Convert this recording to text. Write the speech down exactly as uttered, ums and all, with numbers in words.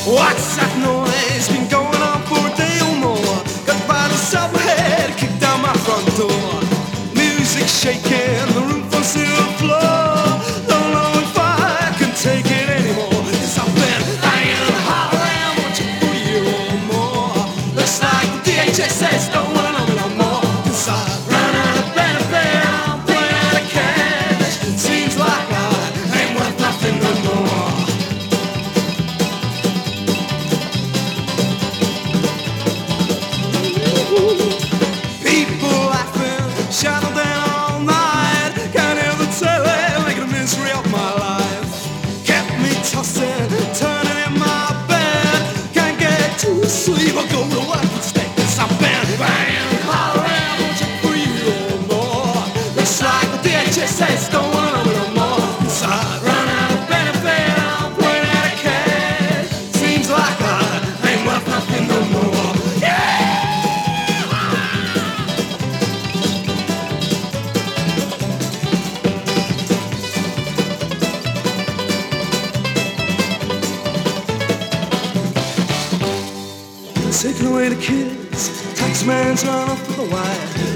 What's that noise? Been going on for a day or more. Got the bottle of my head kicked down my front door. Music shaking, the roof on the floor. Don't know if I can take it anymore. Cause I've been hanging hard around watching for you or more. Looks like the D H S S don't wanna know me no more. Cause I've run out of benefit, I'm playing out of cash. Seems like I ain't worth nothing no more. People laughing, shouting down all night. Can't hear the telly, making a misery of my life. Kept me tossing, turning in my bed. Can't get to sleep, I go to work instead. Cause I've been banging all around, watching for you or more. Looks like the D H S S don't wanna know me no more. Cause I've run out of benefit, I'm playing out of cash. Seems like I ain't worth nothing no more. Yeah! Taking away the kids, tax man's run off with the wire.